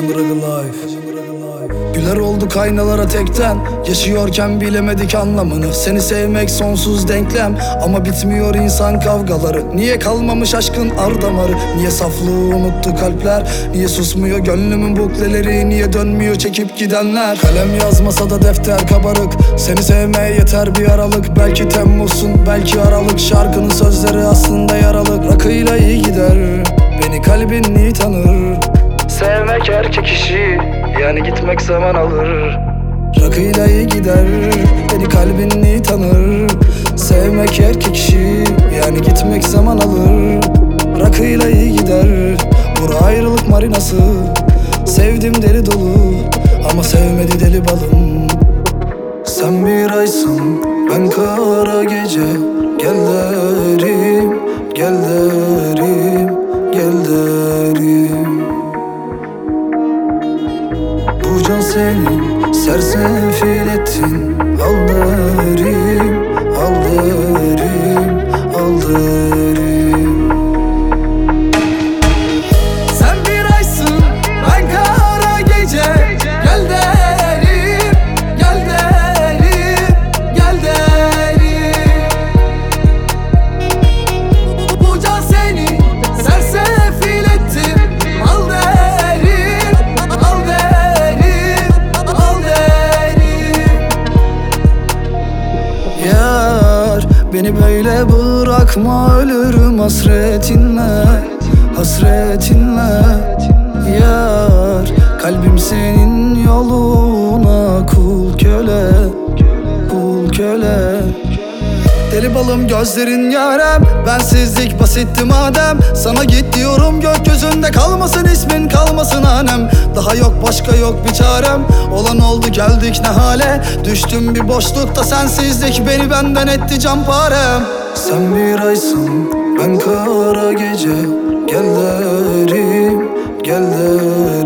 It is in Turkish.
Güler olduk aynalara tekten, yaşıyorken bilemedik anlamını. Seni sevmek sonsuz denklem, ama bitmiyor insan kavgaları. Niye kalmamış aşkın ardamarı? Niye saflığı unuttu kalpler? Niye susmuyor gönlümün bukleleri? Niye dönmüyor çekip gidenler? Kalem yazmasa da defter kabarık. Seni sevmeye yeter bir aralık. Belki Temmuz'sun, belki Aralık. Şarkının sözleri aslında yaralık. Rakıyla iyi gider, beni kalbin iyi tanır. Sevmek erkek işi, yani gitmek zaman alır. Rakıyla iyi gider, beni kalbin iyi tanır. Sevmek erkek işi, yani gitmek zaman alır. Rakıyla iyi gider, bura ayrılık marinası. Sevdim deli dolu, ama sevmedi deli balım. Sen bir aysın, ben kara gece. Gel derim, gel derim, gel derim. Bu can senin, sersefil ettin. Al derim, al derim, al derim. Sen bir aysın, ben kara gece. Gel derim, gel derim, gel derim. Bu can senin, sersefil ettin. Al derim, al derim, al derim. Yar, beni böyle bırakma, ölürüm hasretinle, hasretinle. Yar, kalbim senin yoluna kul köle, kul köle. Deli balım gözlerin yarem, bensizlik basitti madem. Sana git diyorum, gökyüzünde kalmasın ismin, kalmasın hanem. Daha yok, başka yok bir çarem. Olan oldu, geldik ne hale. Düştüm bir boşlukta, sensizlik beni benden etti canparem. Sen bir aysın, ben kara gece. Gel derim, gel derim.